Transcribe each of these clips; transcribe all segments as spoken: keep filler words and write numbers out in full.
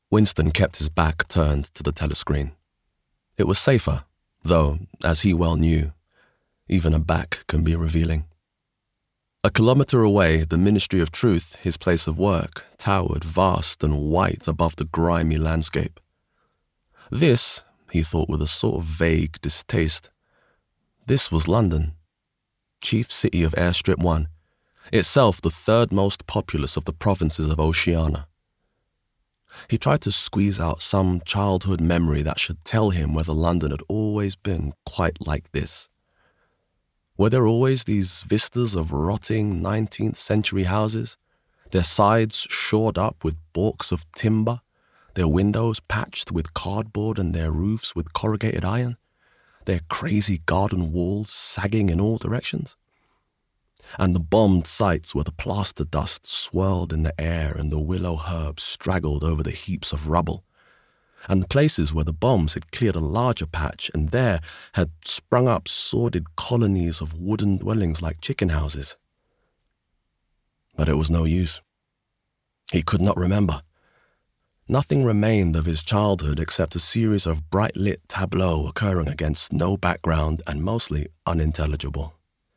Winston kept his back turned to the telescreen. It was safer, though, as he well knew, even a back can be revealing. A kilometre away, the Ministry of Truth, his place of work, towered vast and white above the grimy landscape. This, he thought with a sort of vague distaste, this was London, chief city of Airstrip One, itself the third most populous of the provinces of Oceania. He tried to squeeze out some childhood memory that should tell him whether London had always been quite like this. Were there always these vistas of rotting nineteenth century houses, their sides shored up with balks of timber, their windows patched with cardboard and their roofs with corrugated iron, their crazy garden walls sagging in all directions? And the bombed sites where the plaster dust swirled in the air and the willow herbs straggled over the heaps of rubble, and places where the bombs had cleared a larger patch and there had sprung up sordid colonies of wooden dwellings like chicken houses. But it was no use. He could not remember. Nothing remained of his childhood except a series of bright-lit tableaux occurring against no background and mostly unintelligible.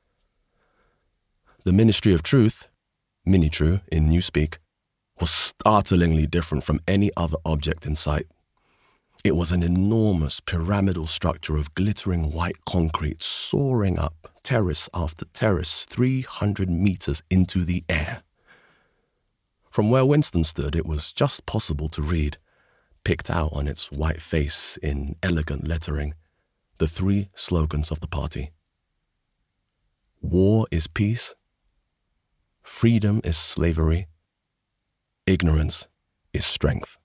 The Ministry of Truth, Minitru in Newspeak, was startlingly different from any other object in sight. It was an enormous pyramidal structure of glittering white concrete soaring up, terrace after terrace, three hundred meters into the air. From where Winston stood, it was just possible to read, picked out on its white face in elegant lettering, the three slogans of the party. War is peace. Freedom is slavery. Ignorance is strength.